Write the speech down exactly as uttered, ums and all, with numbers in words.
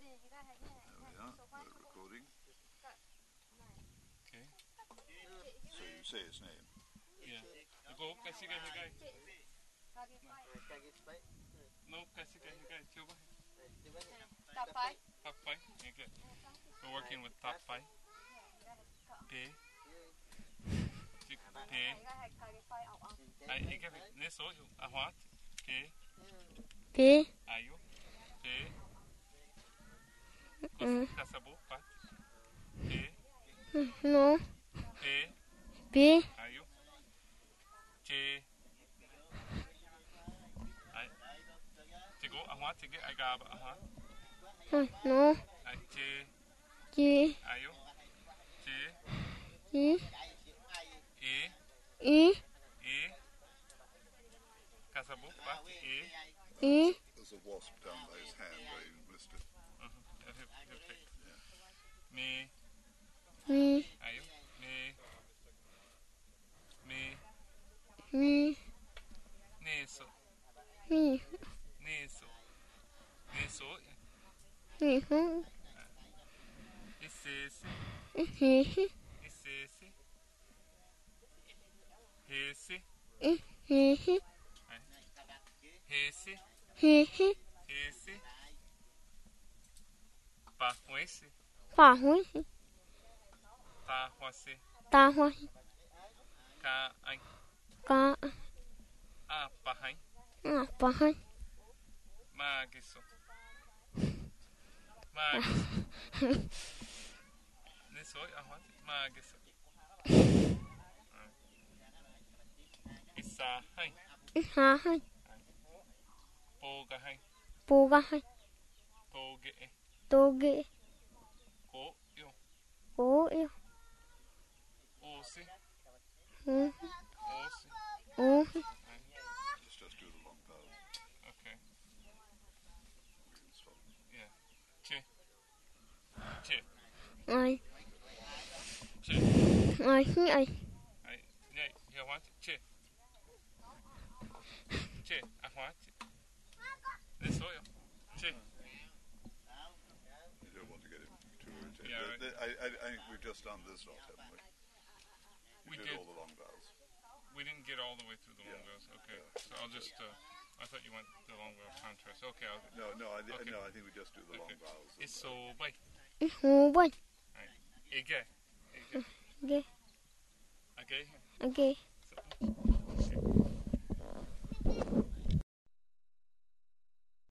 we are. We're recording. Okay. So you say its name. Yeah. 이거 같이 가 해가. No, 같이 가 해가. 줘봐. Top five. Top five. Okay. We're working with top five. P. P. I 이게 내 số à hóa. P. P. Ayo. P. Mm. Kasabo pat. P. No. P. P. Ayo. J. Ai. Tigo à hóa tige ai ga à hóa. No. Ai J. G. Ayo. J. E. E. E. E. Kasabo pat. E. E. There's a wasp down by his hand where you missed it. Me. Me. Ayo. Me. Me. Me. Neso. Me. Neso. Neso. Me. Hum. Esse. Esse. Esse. Esse. Esse. Esse. Esse. Esse. Pa com esse. Quả hối. Ta hoa se. Ta hoa. Ka anh. Ca. A pa hai. À. Pa hai. Ma giso. Ma giso. Neso a hoa. Ma giso. Isa hai. Ha hai. Poga hai. Poga hai. Toge. Toge. Ko yo. Ô yêu. Ose. Ừ. Ose. Ừ. Let's just do the long vowels. Okay. We can stop. Yeah. Che. Che. Ai. Che. Ai. Ai. Ai. Này, hiểu hóa che. Che. À hóa che. Để số yo. Che. You don't want to get him too irritated. Yeah, The- right. the- I, I, I think we've just done this lot, haven't we? We did did. all the long vowels. We didn't get all the way through the long Yeah. vowels. Okay. So I'll just. Uh, I thought you went the long vowel contrast. Okay. I'll. No, no, I, thi- Okay. no, I think we just do the long Okay. vowels. and It's the- so bye. Hú bơi. Ege. Ege. Okay. Okay. Okay. So, okay.